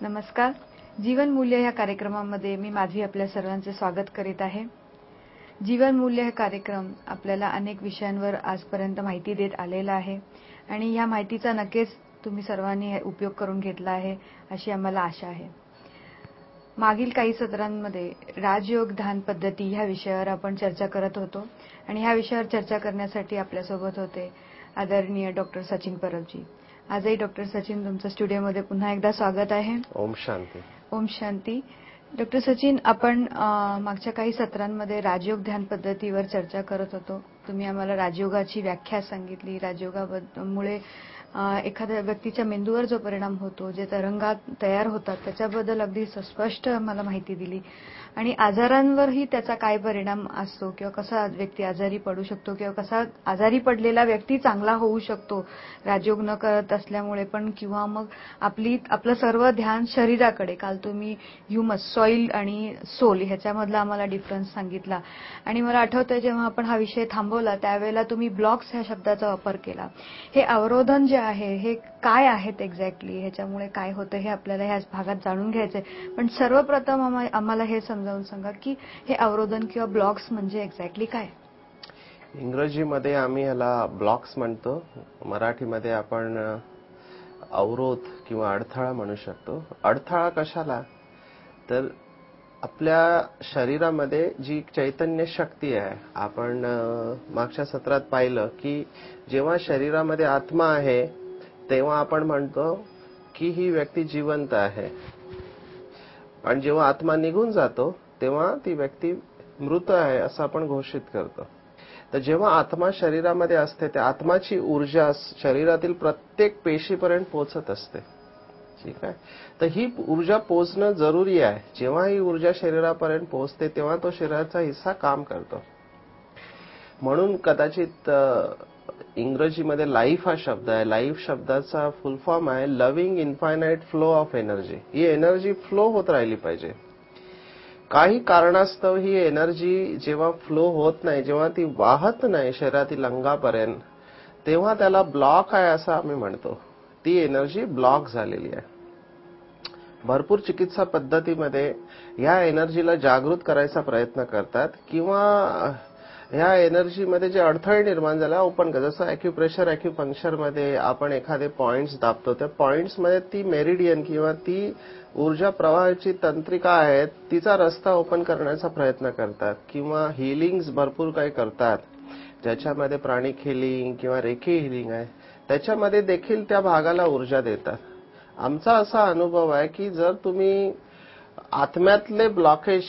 नमस्कार. जीवन मूल्य या कार्यक्रमामध्ये मी माधवी आपल्या सर्वांचे स्वागत करीत आहे. जीवन मूल्य हा कार्यक्रम आपल्याला अनेक विषयांवर आजपर्यंत माहिती देत आलेला आहे आणि या माहितीचा नक्कीच तुम्ही सर्वांनी उपयोग करून घेतला आहे अशी आम्हाला आशा आहे. मागील काही सत्रांमध्ये राजयोग ध्यान पद्धती ह्या विषयावर आपण चर्चा करत होतो आणि ह्या विषयावर चर्चा करण्यासाठी आपल्यासोबत होते आदरणीय डॉक्टर सचिन परबजी. आजही डॉक्टर सचिन तुमचं स्टुडिओमध्ये पुन्हा एकदा स्वागत आहे. ओम शांती. ओम शांती. डॉक्टर सचिन, आपण मागच्या काही सत्रांमध्ये राजयोग ध्यान पद्धतीवर चर्चा करत होतो. तुम्ही आम्हाला राजयोगाची व्याख्या सांगितली. राजयोगामुळे एखाद्या व्यक्तीच्या मेंदूवर जो परिणाम होतो, जे तरंगात तयार होतात त्याच्याबद्दल अगदी स्पष्ट आम्हाला माहिती दिली आणि आजारांवरही त्याचा काय परिणाम असतो किंवा कसा व्यक्ती आजारी पडू शकतो किंवा कसा आजारी पडलेला व्यक्ती चांगला होऊ शकतो राजयोग न करत असल्यामुळे पण, किंवा मग आपलं सर्व ध्यान शरीराकडे. काल तुम्ही ह्युमस, सॉइल आणि सोल ह्याच्यामधला आम्हाला डिफरन्स सांगितला आणि मला आठवतंय जेव्हा आपण हा विषय थांबवला त्यावेळेला तुम्ही ब्लॉक्स ह्या शब्दाचा वापर केला. हे अवरोधन जे आहे हे काय आहेत एक्झॅक्टली, ह्याच्यामुळे काय होतं हे आपल्याला ह्या भागात जाणून घ्यायचंय. पण सर्वप्रथम आम्हाला हे समजावून सांगा की हे अवरोधन किंवा ब्लॉक्स म्हणजे एक्झॅक्टली काय. इंग्रजीमध्ये आम्ही ह्याला ब्लॉक्स म्हणतो, मराठीमध्ये आपण अवरोध किंवा अडथळा म्हणू शकतो. अडथळा कशाला, तर आपल्या शरीरामध्ये जी चैतन्य शक्ती आहे, आपण मागच्या सत्रात पाहिलं की जेव्हा शरीरामध्ये आत्मा आहे तेव्हा आपण म्हणतो की ही व्यक्ती जिवंत आहे, आणि जेव्हा आत्मा निघून जातो तेव्हा ती व्यक्ती मृत आहे असं आपण घोषित करतो. तर जेव्हा आत्मा शरीरामध्ये असते त्या आत्माची ऊर्जा शरीरातील प्रत्येक पेशीपर्यंत पोहोचत असते. ठीक आहे. तर ही ऊर्जा पोहोचणं जरुरी आहे. जेव्हा ही ऊर्जा शरीरापर्यंत पोहोचते तेव्हा तो शरीराचा हिस्सा काम करतो. म्हणून कदाचित इंग्रजीमध्ये लाईफ हा शब्द आहे. लाईफ शब्दाचा फुल फॉर्म आहे loving infinite flow of energy. ही एनर्जी फ्लो होत राहिली पाहिजे. काही कारणास्तव ही एनर्जी जेव्हा फ्लो होत नाही, जेव्हा ती वाहत नाही शरीरातील अंगापर्यंत, तेव्हा त्याला ब्लॉक आहे असं आम्ही म्हणतो. ती एनर्जी ब्लॉक झालेली आहे. भरपूर चिकित्सा पद्धतीमध्ये ह्या एनर्जीला जागृत करायचा प्रयत्न करतात किंवा ह्या एनर्जीमध्ये जे अडथळे निर्माण झाले ओपन कर. जसं ॲक्युप्रेशर, ॲक्युपंक्चरमध्ये आपण एखादे पॉइंट्स दाबतो, त्या पॉइंट्समध्ये ती मेरिडियन किंवा ती ऊर्जा प्रवाहाची तंत्रिका आहे तिचा रस्ता ओपन करण्याचा प्रयत्न करतात. किंवा हिलिंग्स भरपूर काही करतात ज्याच्यामध्ये प्राणिक हिलिंग किंवा रेकी हिलिंग आहे, त्याच्यामध्ये देखील त्या भागाला ऊर्जा देतात. आमचा असा अनुभव आहे की जर तुम्ही आत्म्यातले ब्लॉकेज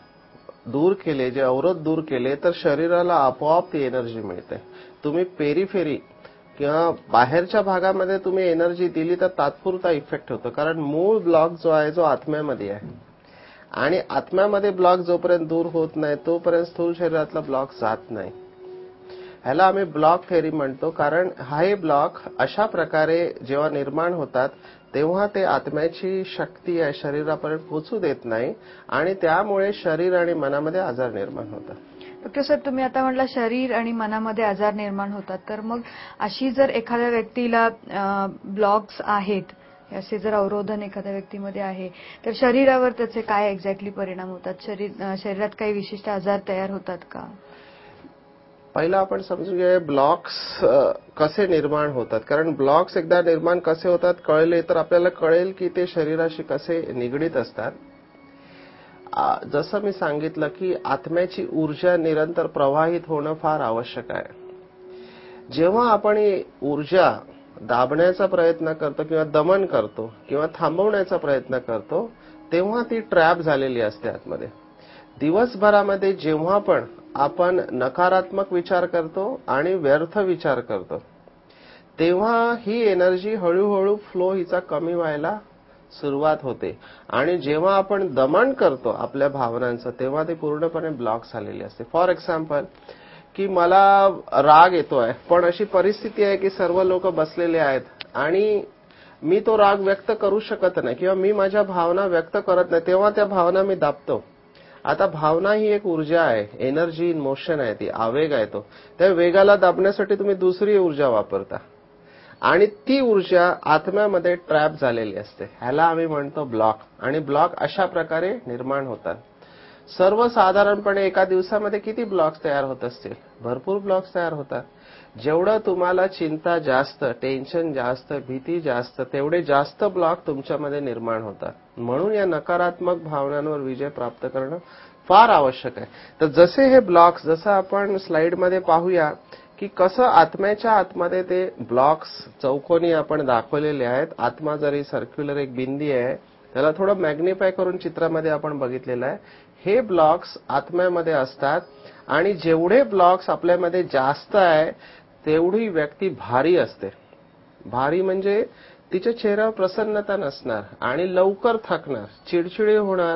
दूर केले, जे अवरोध दूर केले, तर शरीराला आपोआप ती एनर्जी मिळते. तुम्ही पेरिफेरी किंवा बाहेरच्या भागामध्ये तुम्ही एनर्जी दिली तर तात्पुरता इफेक्ट होतो, कारण मूळ ब्लॉक जो आहे जो आत्म्यामध्ये आहे, आणि आत्म्यामध्ये ब्लॉक जोपर्यंत दूर होत नाही तोपर्यंत स्थूल शरीरातला ब्लॉक जात नाही. ह्याला आम्ही ब्लॉक थेअरी म्हणतो, कारण हे ब्लॉक अशा प्रकारे जेव्हा निर्माण होतात तेव्हा ते आत्म्याची शक्ती आहे शरीरापर्यंत पोहोचू देत नाही आणि त्यामुळे शरीर आणि मनामध्ये आजार निर्माण होतात. डॉक्टर साहेब, तुम्ही आता म्हटलं शरीर आणि मनामध्ये आजार निर्माण होतात, तर मग अशी जर एखाद्या व्यक्तीला ब्लॉक्स आहेत, असे जर अवरोधन एखाद्या व्यक्तीमध्ये आहे, तर शरीरावर त्याचे काय एक्झॅक्टली परिणाम होतात. शरीरात काही विशिष्ट आजार तयार होतात का. पहिला आपण समजून घेऊया ब्लॉक्स कसे निर्माण होतात, कारण ब्लॉक्स एकदा निर्माण कसे होतात कळले तर आपल्याला कळेल की ते शरीराशी कसे निगडीत असतात. जसं मी सांगितलं की आत्म्याची ऊर्जा निरंतर प्रवाहित होणं फार आवश्यक आहे. जेव्हा आपण ही ऊर्जा दाबण्याचा प्रयत्न करतो किंवा दमन करतो किंवा थांबवण्याचा प्रयत्न करतो तेव्हा ती ट्रॅप झालेली असते आतमध्ये. दिवसभरामध्ये जेव्हा पण आपण नकारात्मक विचार करतो आणि व्यर्थ विचार करतो तेव्हा ही एनर्जी हळूहळू फ्लो हिचा कमी व्हायला सुरुवात होते, आणि जेव्हा आपण दमन करतो आपल्या भावनांचं तेव्हा ती पूर्णपणे ब्लॉक झालेली असते. फॉर एक्झाम्पल की मला राग येतोय, पण अशी परिस्थिती आहे की सर्व लोक बसलेले आहेत आणि मी तो राग व्यक्त करू शकत नाही किंवा मी माझ्या भावना व्यक्त करत नाही, तेव्हा त्या भावना मी दाबतो. आता भावना ही एक ऊर्जा आहे, एनर्जी इन मोशन आहे, ती आवेग आहे. तो त्या वेगाला दाबण्यासाठी तुम्ही दुसरी ऊर्जा वापरता आणि ती ऊर्जा आत्म्यामध्ये ट्रॅप झालेली असते. ह्याला आम्ही म्हणतो ब्लॉक. आणि ब्लॉक अशा प्रकारे निर्माण होतात. सर्वसाधारणपणे एका दिवसामध्ये किती ब्लॉक्स तयार होत असतील? भरपूर ब्लॉक्स तयार होतात. जेवढं तुम्हाला चिंता जास्त, टेन्शन जास्त, भीती जास्त, तेवढे जास्त ब्लॉक तुमच्यामध्ये निर्माण होतात. म्हणून या नकारात्मक भावनांवर विजय प्राप्त करणं फार आवश्यक आहे. तर जसे हे ब्लॉक्स, जसं आपण स्लाइडमध्ये पाहूया की कसं आत्म्याच्या आतमध्ये ते ब्लॉक्स चौकोनी आपण दाखवलेले आहेत. आत्मा जरी सर्क्युलर एक बिंदी आहे, त्याला थोडं मॅग्निफाय करून चित्रामध्ये आपण बघितलेलं आहे. हे ब्लॉक्स आत्म्यामध्ये असतात आणि जेवढे ब्लॉक्स आपल्यामध्ये जास्त आहे तेवढी व्यक्ती भारी असते. भारी म्हणजे तिच्या चेहऱ्यावर प्रसन्नता नसणार आणि लवकर थकणार, चिडचिडी होणार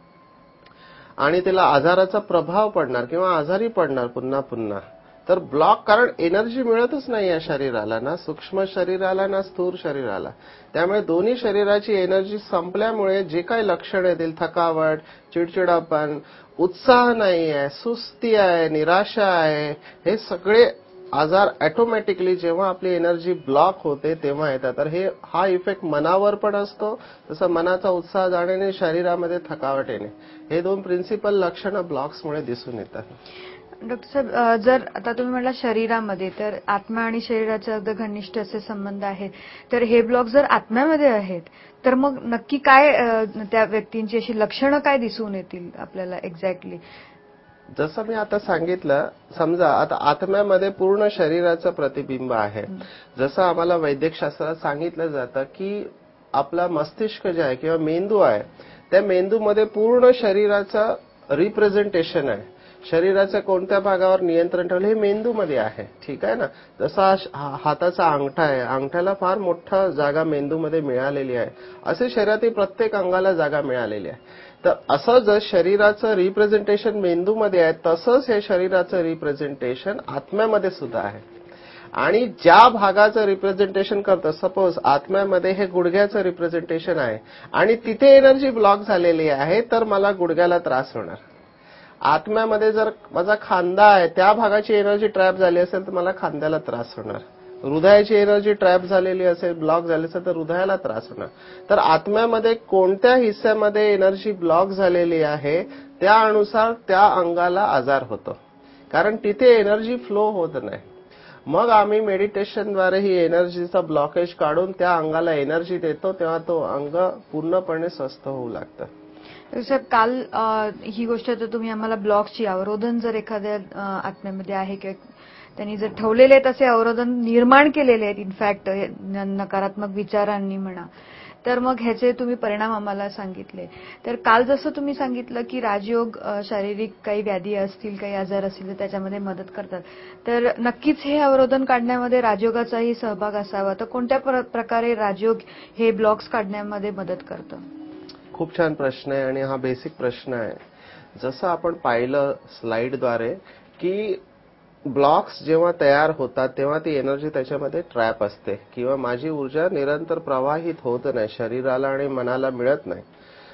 आणि तिला आजाराचा प्रभाव पडणार किंवा आजारी पडणार पुन्हा पुन्हा. तर ब्लॉक, कारण एनर्जी मिळतच नाही या शरीराला, ना सूक्ष्म शरीराला ना स्थूल शरीराला. त्यामुळे दोन्ही शरीराची एनर्जी संपल्यामुळे जे काही लक्षणं येतील, थकावट, चिडचिडापण, उत्साह नाही आहे, सुस्ती आहे, निराशा आहे, हे सगळे आजार ऑटोमॅटिकली जेव्हा आपली एनर्जी ब्लॉक होते तेव्हा येतात. तर हा इफेक्ट मनावर पण असतो. जसं मनाचा उत्साह जाणे, शरीरामध्ये थकावट येणे, हे दोन प्रिन्सिपल लक्षणं ब्लॉक्समुळे दिसून येतात. डॉक्टर साहेब, जर आता तुम्ही म्हटला शरीरामध्ये, तर आत्मा आणि शरीराचे अगदी घनिष्ठ असे संबंध आहेत. तर हे ब्लॉक जर आत्म्यामध्ये आहेत, तर मग नक्की काय त्या व्यक्तींची अशी लक्षणं काय दिसून येतील आपल्याला एक्झॅक्टली? जसं मी आता सांगितलं, समजा आता आत्म्यामध्ये पूर्ण शरीराचं प्रतिबिंब आहे. जसं आम्हाला वैद्यकशास्त्रात सांगितलं जातं की आपला मस्तिष्क जे आहे किंवा मेंदू आहे, त्या मेंदूमध्ये पूर्ण शरीराचं रिप्रेझेंटेशन आहे. शरीराच्या कोणत्या भागावर नियंत्रण ठेवलं हे मेंदूमध्ये आहे. ठीक आहे ना. जसा हाताचा अंगठा आहे, अंगठ्याला फार मोठा जागा मेंदूमध्ये मिळालेली आहे. असे शरीरातील प्रत्येक अंगाला जागा मिळालेली आहे. तर असं जर शरीराचं रिप्रेझेंटेशन मेंदूमध्ये आहे, तसंच हे शरीराचं रिप्रेझेंटेशन आत्म्यामध्ये सुद्धा आहे. आणि ज्या भागाचं रिप्रेझेंटेशन करतं, सपोज आत्म्यामध्ये हे गुडघ्याचं रिप्रेझेंटेशन आहे आणि तिथे एनर्जी ब्लॉक झालेली आहे, तर मला गुडघ्याला त्रास होणार. आत्म्यामध्ये जर माझा खांदा आहे, त्या भागाची एनर्जी ट्रॅप झाली असेल तर मला खांद्याला त्रास होणार. हृदयाची एनर्जी ट्रॅप झालेली असेल, ब्लॉक झाली असेल तर हृदयाला त्रास होणार. तर आत्म्यामध्ये कोणत्या हिस्स्यामध्ये एनर्जी ब्लॉक झालेली आहे त्या अनुसार त्या अंगाला आजार होतो, कारण तिथे एनर्जी फ्लो होत नाही. मग आम्ही मेडिटेशनद्वारे ही एनर्जीचा ब्लॉकेज काढून त्या अंगाला एनर्जी देतो, तेव्हा तो अंग पूर्णपणे स्वस्थ होऊ लागतं. सर, काल ही गोष्ट तर तुम्ही आम्हाला ब्लॉक्सची, अवरोधन जर एखाद्या आत्म्यामध्ये आहे किंवा त्यांनी जर ठेवलेले आहेत असे अवरोधन निर्माण केलेले आहेत, इनफॅक्ट नकारात्मक विचारांनी म्हणा, तर मग ह्याचे तुम्ही परिणाम आम्हाला सांगितले. तर काल जसं तुम्ही सांगितलं की राजयोग शारीरिक काही व्याधी असतील, काही आजार असतील तर त्याच्यामध्ये मदत करतात, तर नक्कीच हे अवरोधन काढण्यामध्ये राजयोगाचाही सहभाग असावा. तर कोणत्या प्रकारे राजयोग हे ब्लॉक्स काढण्यामध्ये मदत करतं? खूप छान प्रश्न आहे आणि हा बेसिक प्रश्न आहे. जसं आपण पाहिलं स्लाइडद्वारे की ब्लॉक्स जेव्हा तयार होतात तेव्हा ती एनर्जी त्याच्यामध्ये ट्रॅप असते किंवा माझी ऊर्जा निरंतर प्रवाहित होत नाही, शरीराला आणि मनाला मिळत नाही.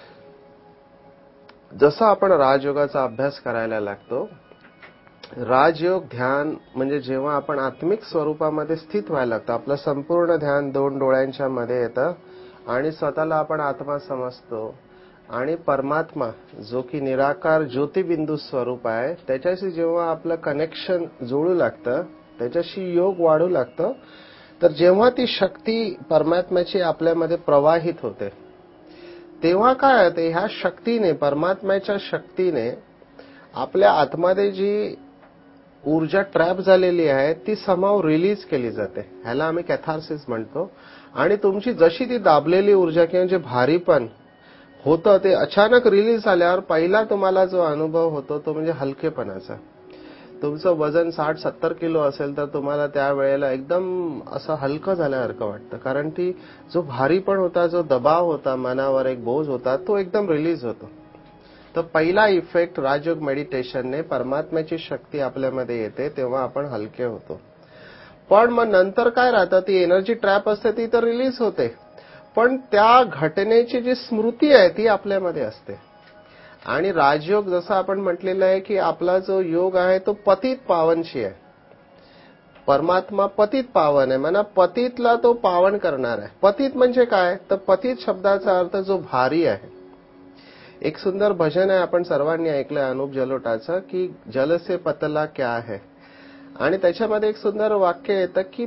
जसं आपण राजयोगाचा अभ्यास करायला लागतो, राजयोग ध्यान म्हणजे जेव्हा आपण आत्मिक स्वरूपामध्ये स्थित व्हायला लागतो, आपलं संपूर्ण ध्यान दोन डोळ्यांच्या मध्ये येतं आणि स्वतःला आपण आत्मा समजतो आणि परमात्मा जो की निराकार ज्योतिबिंदू स्वरूप आहे त्याच्याशी जेव्हा आपलं कनेक्शन जुळू लागतं, त्याच्याशी योग वाढू लागतं, तर जेव्हा ती शक्ती परमात्म्याची आपल्यामध्ये प्रवाहित होते तेव्हा काय होते, ह्या शक्तीने, परमात्म्याच्या शक्तीने आपल्या आतमध्ये जी ऊर्जा ट्रॅप झालेली आहे ती समाव रिलीज केली जाते. ह्याला आम्ही कॅथार्सिस म्हणतो. आणि तुमची जशी ती दाबलेली ऊर्जा किंवा जे भारीपण होतं ते अचानक रिलीज झाल्यावर पहिला तुम्हाला जो अनुभव होतो तो म्हणजे हलकेपणाचा. तुमचं वजन 60-70 किलो असेल तर तुम्हाला त्यावेळेला एकदम असं हलकं झाल्यासारखं वाटतं, कारण ती जो भारीपण होता, जो दबाव होता, मनावर एक बोज होता, तो एकदम रिलीज होतो. तर पहिला इफेक्ट राजयोग मेडिटेशनने परमात्म्याची शक्ती आपल्यामध्ये येते तेव्हा आपण हलके होतो. पण मग नंतर काय राहतं, ती एनर्जी ट्रॅप असते ती तर रिलीज होते, पण त्या घटनेची जी स्मृती आहे ती आपल्यामध्ये असते. आणि राजयोग जसं आपण म्हटलेलं आहे की आपला जो योग आहे तो पतित पावनशी आहे. परमात्मा पतित पावन आहे, म्हणा पतितला तो पावन करणार आहे. पतित म्हणजे काय, तर पतित शब्दाचा अर्थ जो भारी आहे. एक सुंदर भजन आहे, आपण सर्वांनी ऐकलंय अनुप जलोटाचं, की जल से पतला क्या है, आणि त्याच्यामध्ये एक सुंदर वाक्य येतं की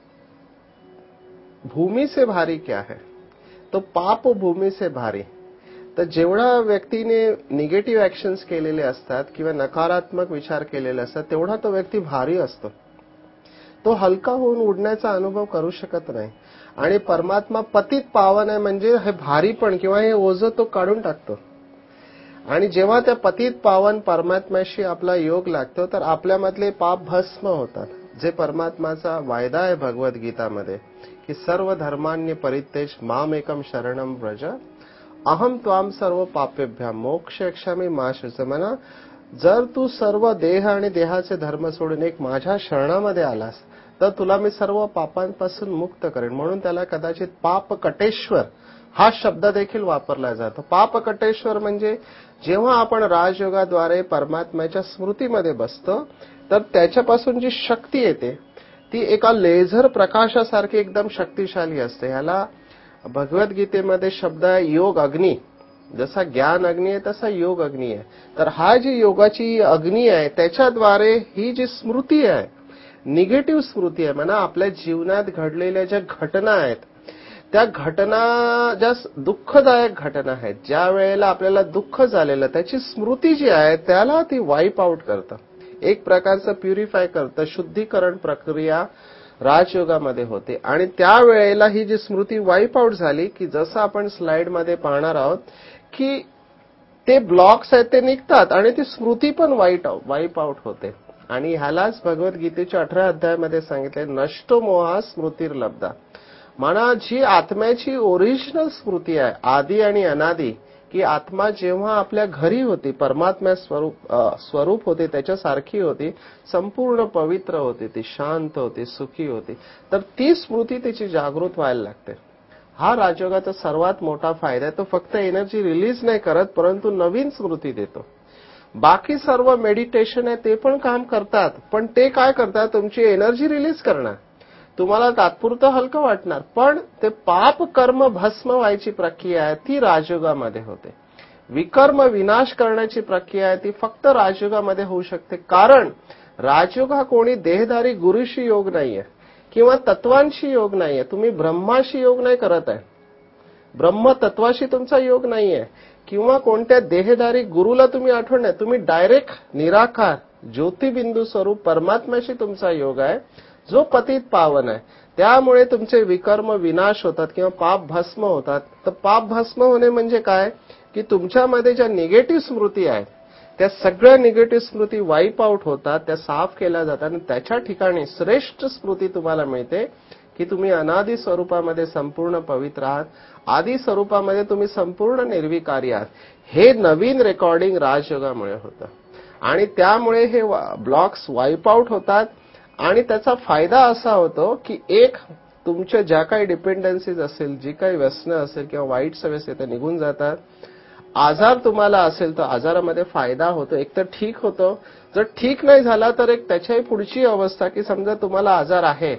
भूमी से भारी क्या है, तो पाप भूमी से भारी. तर जेवढा व्यक्तीने निगेटिव्ह ऍक्शन्स केलेले असतात किंवा नकारात्मक विचार केलेले असतात, तेवढा तो व्यक्ती भारी असतो. तो हलका होऊन उडण्याचा अनुभव करू शकत नाही. आणि परमात्मा पतित पावन आहे म्हणजे हे भारीपण किंवा हे ओझं तो काढून टाकतो. आणि जेव्हा त्या पतित पावन परमात्म्याशी आपला योग लागतो, तर आपल्यामधले पाप भस्म होतात. जे परमात्माचा वायदा आहे भगवद्गीतामध्ये, की सर्व धर्मान्य परित्यज माम एकम शरणम व्रज अहम त्वाम सर्व पापेभ्याम मोक्षयक्षामि मा शुच. म्हणा जर तू सर्व देह आणि देहाचे धर्म सोडून एक माझ्या शरणामध्ये आलास, तर तुला मी सर्व पापांपासून मुक्त करेन. म्हणून त्याला कदाचित पापकटेश्वर हा शब्द देखील वापरला जातो. पापकटेश्वर म्हणजे जेव्हा आपण राजयोगाद्वारे परमात्म्याच्या स्मृतीमध्ये बसतो, तर त्याच्यापासून जी शक्ती येते ती एका लेझर प्रकाशासारखी एकदम शक्तिशाली असते. ह्याला भगवद्गीतेमध्ये शब्द आहे योग अग्नी. जसा ज्ञान अग्नी आहे तसा योग अग्नी आहे. तर हा जी योगाची अग्नी आहे, त्याच्याद्वारे ही जी स्मृती आहे, निगेटिव्ह स्मृती आहे, म्हणा आपल्या जीवनात घडलेल्या ज्या घटना आहेत, त्या घटना ज्या दुःखदायक घटना आहेत, ज्या वेळेला आपल्याला दुःख झालेलं, त्याची स्मृती जी आहे त्याला ती वाईप आउट करतं. एक प्रकारचं प्युरिफाय करतं, शुद्धीकरण प्रक्रिया राजयोगामध्ये होते. आणि त्यावेळेला ही जी स्मृती वाईप आउट झाली, की जसं आपण स्लाइडमध्ये पाहणार आहोत, की ते ब्लॉक्स आहेत ते निघतात आणि ती स्मृती पण वाईप आउट होते. आणि ह्यालाच भगवद्गीतेच्या 18 अध्यायामध्ये सांगितले नष्टो मोहा स्मृतिर्लब्धा. म्हणा जी आत्म्याची ओरिजिनल स्मृती आहे, आदी आणि अनादी, की आत्मा जेव्हा आपल्या घरी होती, परमात्म्या स्वरूप होते, त्याच्यासारखी होती, संपूर्ण पवित्र होती, ती शांत होती, सुखी होती, तर ती स्मृती तिची जागृत व्हायला लागते. हा राजयोगाचा सर्वात मोठा फायदा आहे. तो फक्त एनर्जी रिलीज नाही करत, परंतु नवीन स्मृती देतो. बाकी सर्व मेडिटेशन आहे ते पण काम करतात, पण ते काय करतात, तुमची एनर्जी रिलीज करणार, तुम्हाला तात्पुरतं हलकं वाटणार, पण ते पाप कर्म भस्म व्हायची प्रक्रिया आहे ती राजयोगामध्ये होते. विकर्म विनाश करण्याची प्रक्रिया आहे ती फक्त राजयोगामध्ये होऊ शकते. कारण राजयोग हा कोणी देहधारी गुरुशी योग नाहीये किंवा तत्वांशी योग नाहीये. तुम्ही ब्रह्माशी योग नाही करत आहे, ब्रह्म तत्वाशी तुमचा योग नाहीये किंवा कोणत्या देहधारी गुरुला तुम्ही आठवण नाही, तुम्ही डायरेक्ट निराकार ज्योतिबिंदू स्वरूप परमात्म्याशी तुमचा योग आहे, जो पतित पावन आहे. त्यामुळे तुमचे विकर्म विनाश होतात किंवा पाप भस्म होतात. तर पाप भस्म होणे म्हणजे काय, की तुमच्यामध्ये ज्या निगेटिव्ह स्मृती आहेत, त्या सगळ्या निगेटिव्ह स्मृती वाईप आउट होतात, त्या साफ केल्या जातात आणि त्याच्या ठिकाणी श्रेष्ठ स्मृती तुम्हाला मिळते, की तुम्ही अनादी स्वरूपामध्ये संपूर्ण पवित्र आहात, आदी स्वरूपामध्ये तुम्ही संपूर्ण निर्विकारी आहात. हे नवीन रेकॉर्डिंग राजयोगामुळे होतं आणि त्यामुळे हे ब्लॉक्स वाईप आउट होतात. आणि त्याचा फायदा असा होतो, की एक तुमच्या ज्या काही डिपेंडन्सीज असेल, जी काही व्यसनं असेल किंवा वाईट सवयी असेल त्या निघून जातात. आजार तुम्हाला असेल तर आजारामध्ये फायदा होतो, एक तर ठीक होतो, जर ठीक नाही झाला तर एक त्याच्याही पुढची अवस्था, की समजा तुम्हाला आजार आहे,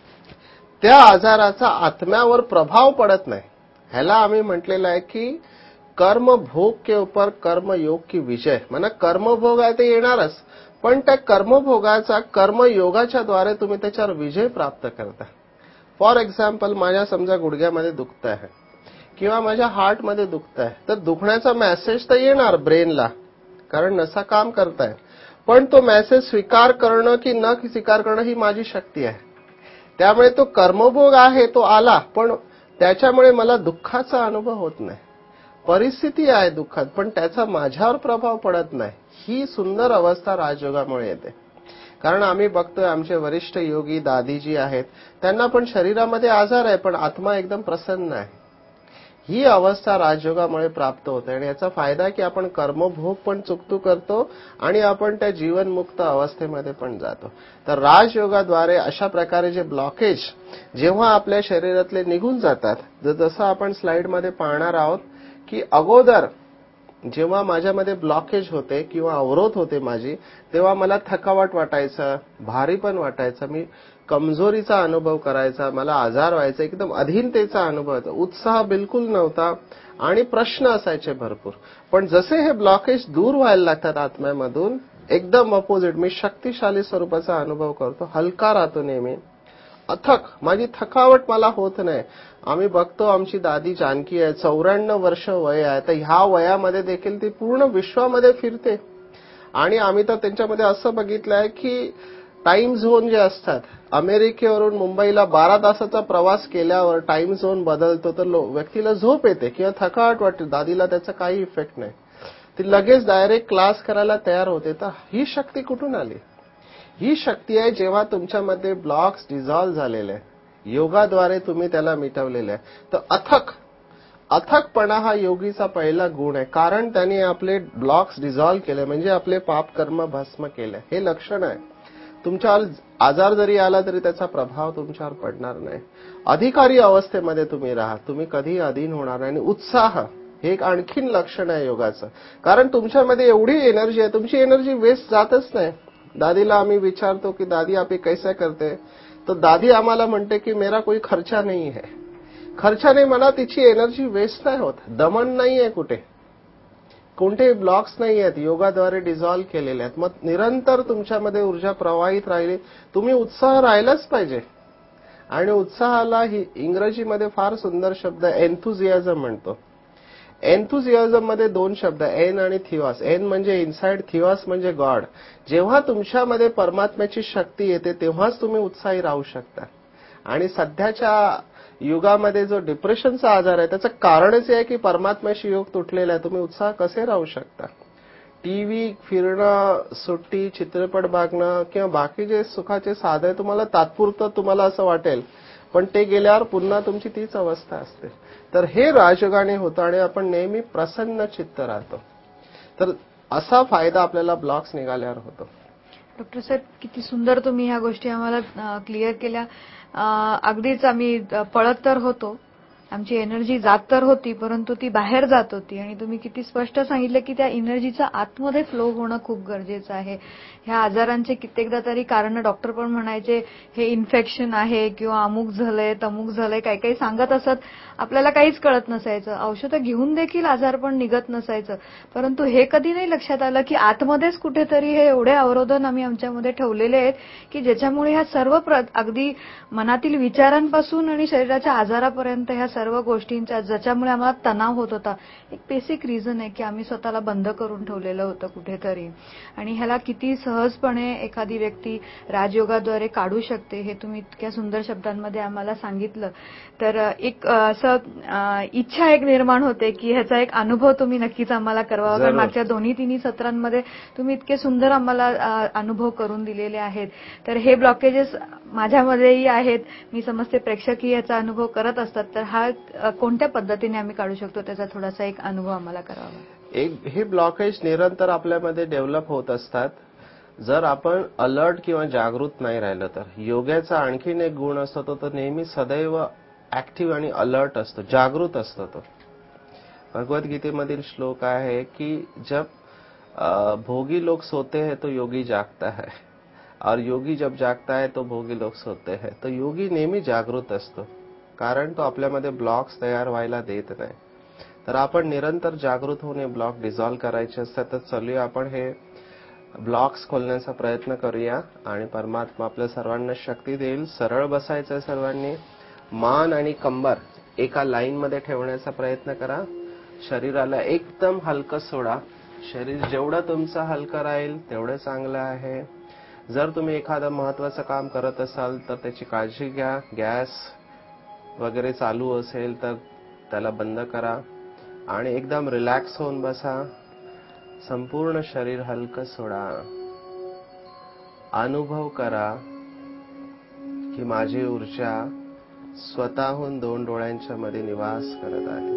त्या आजाराचा आत्म्यावर प्रभाव पडत नाही. ह्याला आम्ही म्हटलेलं आहे की कर्म भोग के ऊपर कर्मयोग की विजय. म्हणा कर्मभोग आहे ते येणारच, पण त्या कर्मभोगाचा कर्मयोगाच्या द्वारे तुम्ही त्याच्यावर विजय प्राप्त करता. फॉर एक्झाम्पल, माझ्या समजा गुडघ्यामध्ये दुखत आहे किंवा माझ्या हार्टमध्ये दुखत आहे, तर दुखण्याचा मेसेज तर येणार ब्रेनला, कारण नसा काम करताय, पण तो मेसेज स्वीकार करणं की न स्वीकार करणं ही माझी शक्ती आहे. त्यामुळे तो कर्मभोग आहे तो आला, पण त्याच्यामुळे मला दुःखाचा अनुभव होत नाही. परिस्थिती आहे दुःखात, पण त्याचा माझ्यावर प्रभाव पडत नाही. ही सुंदर अवस्था राजयोगामुळे येते. कारण आम्ही बघतोय आमचे वरिष्ठ योगी दादीजी आहेत, त्यांना पण शरीरामध्ये आजार आहे, पण आत्मा एकदम प्रसन्न आहे. ही अवस्था राजयोगामुळे प्राप्त होते आणि याचा फायदा की आपण कर्मभोग पण चुकतो करतो आणि आपण त्या जीवनमुक्त अवस्थेमध्ये पण जातो. तर राजयोगाद्वारे अशा प्रकारे जे ब्लॉकेज जेव्हा आपल्या शरीरातले निघून जातात, जसं आपण स्लाइडमध्ये पाहणार आहोत, की अगोदर जेव्हा माझ्यामध्ये ब्लॉकेज होते किंवा अवरोध होते माझी, तेव्हा मला थकावट वाटायचं, भारी पण वाटायचं, मी कमजोरीचा अनुभव करायचा, मला आजार व्हायचा, एकदम अधीनतेचा अनुभव व्हायचा, उत्साह बिलकुल नव्हता आणि प्रश्न असायचे भरपूर. पण जसे हे ब्लॉकेज दूर व्हायला लागतात आत्म्यामधून, एकदम अपोजिट मी शक्तिशाली स्वरूपाचा अनुभव करतो, हलका राहतो नेहमी, अथक, माझी थकावट मला होत नाही. आम्ही बघतो आमची दादी जानकी आहे, 94 वर्ष वय आहे, तर ह्या वयामध्ये देखील ती पूर्ण विश्वामध्ये फिरते. आणि आम्ही तर त्यांच्यामध्ये असं बघितलंय की टाइम झोन जे असतात, अमेरिकेवरून मुंबईला 12 तासाचा प्रवास केल्यावर टाइम झोन बदलतो, तर व्यक्तीला झोप येते किंवा थकावट वाटते. दादीला त्याचा काही इफेक्ट नाही, ती लगेच डायरेक्ट क्लास करायला तयार होते. तर ही शक्ती कुठून आली? ही शक्ती आहे जेव्हा तुमच्यामध्ये ब्लॉक्स डिझॉल्व्ह झालेले आहे, योगाद्वारे तुम्ही त्याला मिटवलेले आहे. तर अथकपणा हा योगीचा पहिला गुण आहे, कारण त्यांनी आपले ब्लॉक्स डिझॉल्व्ह केले, म्हणजे आपले पाप कर्म भस्म केले. हे लक्षण आहे. तुमच्यावर आजार जरी आला तरी त्याचा प्रभाव तुमच्यावर पडणार नाही. अधिकारी अवस्थेमध्ये तुम्ही राहा, तुम्ही कधी अधीन होणार नाही. आणि उत्साह हे एक आणखीन लक्षण आहे योगाचं, कारण तुमच्यामध्ये एवढी एनर्जी आहे, तुमची एनर्जी वेस्ट जातच नाही. दादीला आम्ही विचारतो की दादी आप ये कैसे करते, तर दादी आम्हाला म्हणते की मेरा कोई खर्चा नाही है. खर्चाने म्हणा, तिची एनर्जी वेस्ट नाही होत, दमन नाहीये, कुठे कोणतेही ब्लॉक्स नाही आहेत, योगाद्वारे डिझॉल्व्ह केलेले आहेत. मग निरंतर तुमच्यामध्ये ऊर्जा प्रवाहित राहिली, तुम्ही उत्साह राहिलाच पाहिजे. आणि उत्साहाला ही इंग्रजीमध्ये फार सुंदर शब्द एन्थुझियाझम म्हणतो. एन्थुझियाझम मध्ये दोन शब्द, एन आणि थिओस. एन म्हणजे इनसाइड, थिओस म्हणजे गॉड. जेव्हा तुमच्यामध्ये परमात्म्याची शक्ती येते, तेव्हाच तुम्ही उत्साही राहू शकता. आणि सध्याच्या युगामध्ये जो डिप्रेशनचा आजार आहे, त्याचं कारणच आहे की परमात्म्याशी योग तुटलेला आहे. तुम्ही उत्साह कसे राहू शकता? टीव्ही, फिरणं, सुट्टी, चित्रपट बघणं किंवा बाकी जे सुखाचे साधन आहे, तुम्हाला तात्पुरतं तुम्हाला असं वाटेल, पण ते गेल्यावर पुन्हा तुमची तीच अवस्था असते. तर हे राजयोगाने होतं आणि आपण नेहमी प्रसन्न चित्त राहतो. तर असा फायदा आपल्याला ब्लॉक्स निघाल्यावर होतो. डॉक्टर साहेब, किती सुंदर तुम्ही ह्या गोष्टी आम्हाला क्लिअर केल्या. अगदीच आम्ही पळत तर होतो, आमची एनर्जी जात तर होती, परंतु ती बाहेर जात होती. आणि तुम्ही किती स्पष्ट सांगितलं की त्या एनर्जीचा आतमध्ये फ्लो होणं खूप गरजेचं आहे. ह्या आजारांचे कित्येकदा तरी कारण डॉक्टर पण म्हणायचे हे इन्फेक्शन आहे किंवा अमुक झालंय, तमुक झालंय, काही काही सांगत असत. आपल्याला काहीच कळत नसायचं, औषधं घेऊन देखील आजार पण निघत नसायचं. परंतु हे कधी नाही लक्षात आलं की आतमध्येच कुठेतरी हे एवढे अवरोधन आम्ही आमच्यामध्ये ठेवलेले आहेत की ज्याच्यामुळे ह्या सर्व अगदी मनातील विचारांपासून आणि शरीराच्या आजारापर्यंत ह्या सर्व गोष्टींचा, ज्याच्यामुळे आम्हाला तणाव होत होता, एक बेसिक रिझन आहे की आम्ही स्वतःला बंद करून ठेवलेलं होतं कुठेतरी. आणि ह्याला किती सहजपणे एखादी व्यक्ती राजयोगाद्वारे काढू शकते हे तुम्ही इतक्या सुंदर शब्दांमध्ये आम्हाला सांगितलं. तर एक असं इच्छा एक निर्माण होते की ह्याचा एक अनुभव तुम्ही नक्कीच आम्हाला करावा, कारण मागच्या तिन्ही सत्रांमध्ये तुम्ही इतके सुंदर आम्हाला अनुभव करून दिलेले आहेत. तर हे ब्लॉकेजेस माझ्यामध्येही आहेत, मी समजते प्रेक्षकही याचा अनुभव करत असतात. तर हा कोणत्या पद्धतीने आम्ही काढू शकतो त्याचा थोडासा एक अनुभव आम्हाला करावा. हे ब्लॉकेज निरंतर आपल्यामध्ये डेव्हलप होत असतात जर आपण अलर्ट किंवा जागृत नाही राहिलं तर. योगाचा आणखीन एक गुण असतो, तो नेहमी सदैव ऍक्टिव्ह आणि अलर्ट असतो, जागृत असतो तो. भगवद्गीतेमधील श्लोक आहे की जब भोगी लोग सोते हैं तो योगी जागता है, और योगी जब जागता है तो भोगी लोग सोते हैं. तर योगी नेहमी जागृत असतो, कारण तो आपल्यामध्ये ब्लॉक्स तयार व्हायला देत नाही. तर आपण निरंतर जागृत होऊन हे ब्लॉक डिझॉल्व्ह करायचे असतात. तर चलूया आपण हे ब्लॉक्स खोलण्याचा प्रयत्न करूया आणि परमात्मा आपल्या सर्वांना शक्ती देईल. सरळ बसायचं सर्वांनी, मान आणि कंबर एका लाईन मध्ये ठेवण्याचा प्रयत्न करा. शरीराला एकदम हलकं सोडा. शरीर जेवढं तुमचं हलकं राहील तेवढं चांगलं आहे. जर तुम्ही एखादं महत्वाचं काम करत असाल तर त्याची काळजी घ्या. गॅस वगैरे चालू असेल तर त्याला बंद करा आणि एकदम रिलॅक्स होऊन बसा. संपूर्ण शरीर हलकं सोडा. अनुभव करा की माझी ऊर्जा स्वतःहून दोन डोळ्यांच्या मध्ये निवास करत आहे.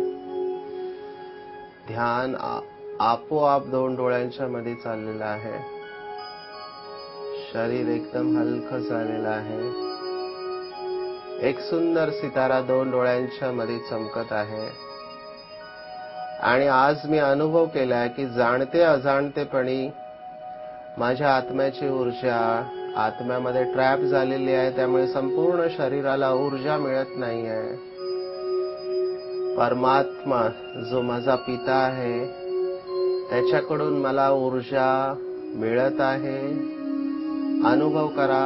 ध्यान आपोआप दोन डोळ्यांच्या मध्ये चाललेलं आहे. शरीर एकदम हलकं झालेलं आहे. एक सुंदर सितारा दोन डोळ्यांच्या मध्ये चमकत आहे. आणि आज मी अनुभव केलाय की जाणते अजाणतेपणी माझ्या आत्म्याची ऊर्जा आत्म्यामध्ये ट्रॅप झालेली आहे. त्यामुळे संपूर्ण शरीराला ऊर्जा मिळत नाहीये. परमात्मा जो माझा पिता आहे त्याच्याकडून मला ऊर्जा मिळत आहे. अनुभव करा.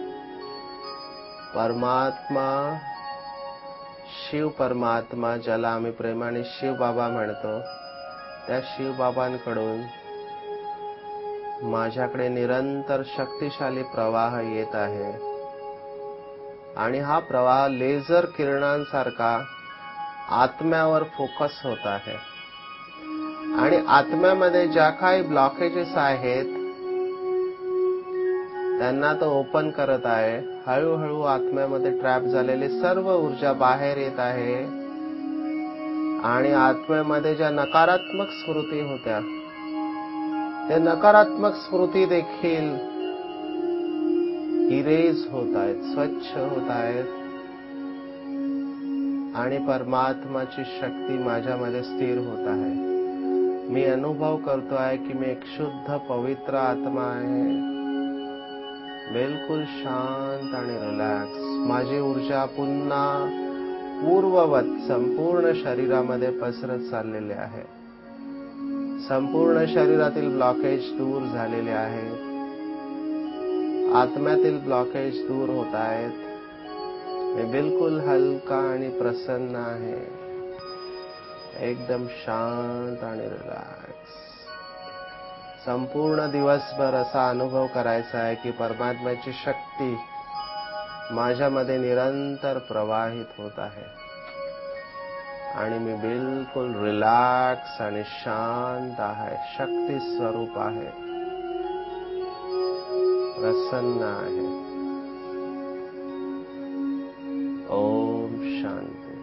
परमात्मा, शिव परमात्मा, ज्याला आम्ही प्रेमाने शिव बाबा म्हणतो, त्या शिव बाबांकडून माझ्याकडे निरंतर शक्तिशाली प्रवाह येत आहे. आणि हा प्रवाह लेझर किरणांसारखा आत्म्यावर फोकस होत आहे. आणि आत्म्यामध्ये ज्या काही ब्लॉकेजेस आहेत त्यांना तो ओपन करत आहे. हळूहळू आत्म्यामध्ये ट्रॅप झालेली सर्व ऊर्जा बाहेर येत आहे. आणि आत्म्यामध्ये ज्या नकारात्मक स्मृती होत्या त्या नकारात्मक स्मृती देखील इरेज होत आहेत, स्वच्छ होत आहेत. आणि परमात्माची शक्ती माझ्यामध्ये स्थिर होत आहे. मी अनुभव करतो आहे की मी एक शुद्ध पवित्र आत्मा आहे. बिलकुल शांत आणि रिलॅक्स. माझी ऊर्जा पुन्हा पूर्ववत संपूर्ण शरीरामध्ये पसरत चाललेली आहे. संपूर्ण शरीरातील ब्लॉकेज दूर झालेले आहेत. आत्म्यातील ब्लॉकेज दूर होत आहेत. मी बिलकुल हलका आणि प्रसन्न आहे. एकदम शांत आणि रिलॅक्स. संपूर्ण दिवसभर असा अनुभव करायचा आहे की परमात्म्याची शक्ती माझ्यामध्ये निरंतर प्रवाहित होत आहे. आणि मी बिलकुल रिलॅक्स आणि शांत आहे. शक्ती स्वरूप आहे. प्रसन्न आहे. ओम शांती.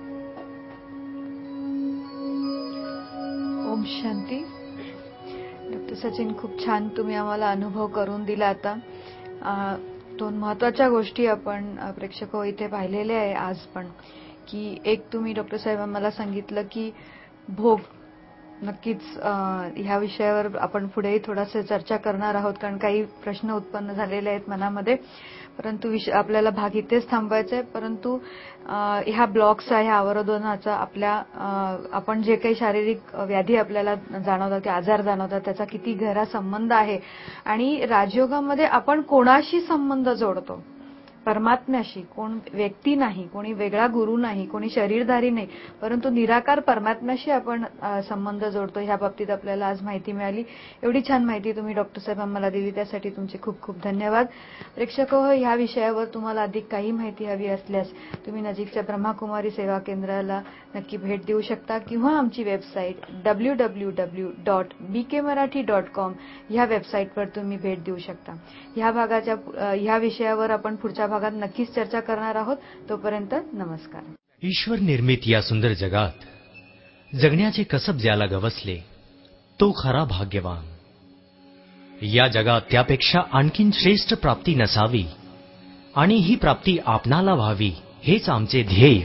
ओम शांती. डॉक्टर सचिन, खूप छान तुम्ही आम्हाला अनुभव करून दिला. आता दोन महत्वाच्या गोष्टी आपण प्रेक्षक इथे पाहिलेल्या आहे आज पण, की एक तुम्ही डॉक्टर साहेब आम्हाला सांगितलं की भोग नक्कीच ह्या विषयावर आपण पुढेही थोडासा चर्चा करणार आहोत, कारण काही प्रश्न उत्पन्न झालेले आहेत मनामध्ये. परंतु आपल्याला भाग इथेच थांबायचा आहे. परंतु ह्या ब्लॉक्सचा, ह्या अवरोधनाचा आपण जे काही शारीरिक व्याधी आपल्याला जाणवतात, आजार जाणवतात, त्याचा किती गहरा संबंध आहे. आणि राजयोगामध्ये आपण कोणाशी संबंध जोडतो? परमात्म्याशी. कोण व्यक्ती नाही, कोणी वेगळा गुरु नाही, कोणी शरीरधारी नाही, परंतु निराकार परमात्म्याशी आपण संबंध जोडतो. ह्या बाबतीत आपल्याला आज माहिती मिळाली. एवढी छान माहिती तुम्ही डॉक्टर साहेब आम्हाला दिली, त्यासाठी तुमचे खूप खूप धन्यवाद. प्रेक्षक, ह्या विषयावर तुम्हाला अधिक काही माहिती हवी असल्यास तुम्ही नजीकच्या ब्रह्माकुमारी सेवा केंद्राला नक्की भेट देऊ शकता, किंवा आमची वेबसाईट www.bkmarathi.com ह्या वेबसाईटवर तुम्ही भेट देऊ शकता. ह्या विषयावर आपण पुढच्या भागात नक्कीच चर्चा करणार आहोत. तोपर्यंत नमस्कार. ईश्वर निर्मित या सुंदर जगात जगण्याचे कसब ज्याला गवसले तो खरा भाग्यवान. या जगात त्यापेक्षा आणखीन श्रेष्ठ प्राप्ती नसावी, आणि ही प्राप्ती आपणाला व्हावी हेच आमचे ध्येय.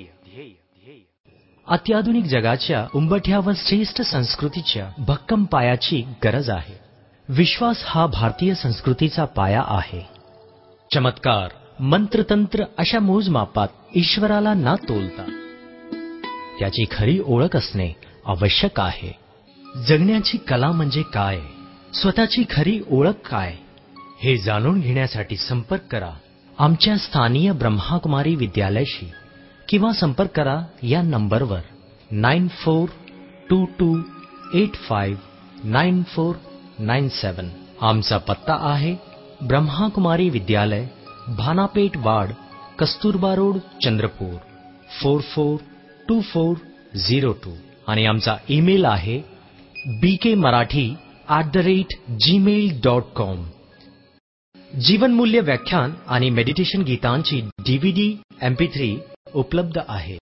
अत्याधुनिक जगाच्या उंबरठ्यावर श्रेष्ठ संस्कृतीच्या भक्कम पायाची गरज आहे. विश्वास हा भारतीय संस्कृतीचा पाया आहे. चमत्कार, मंत्रतंत्र अशा मोजमापात ईश्वराला न तोलता त्याची खरी ओळख असणे आवश्यक आहे. जगण्याची कला म्हणजे काय, स्वतःची खरी ओळख काय, हे जाणून घेण्यासाठी संपर्क करा आमच्या स्थानीय ब्रह्माकुमारी विद्यालयाशी, किंवा संपर्क करा या नंबरवर 9422859497. आमचा पत्ता आहे ब्रह्माकुमारी विद्यालय, भानापेठ वाड, कस्तुरबा रोड, चंद्रपूर 442402. आणि आमचा ईमेल आहे bkmarathi@gmail.com. जीवनमूल्य व्याख्यान आणि मेडिटेशन गीतांची DVD MP3 उपलब्ध आहे.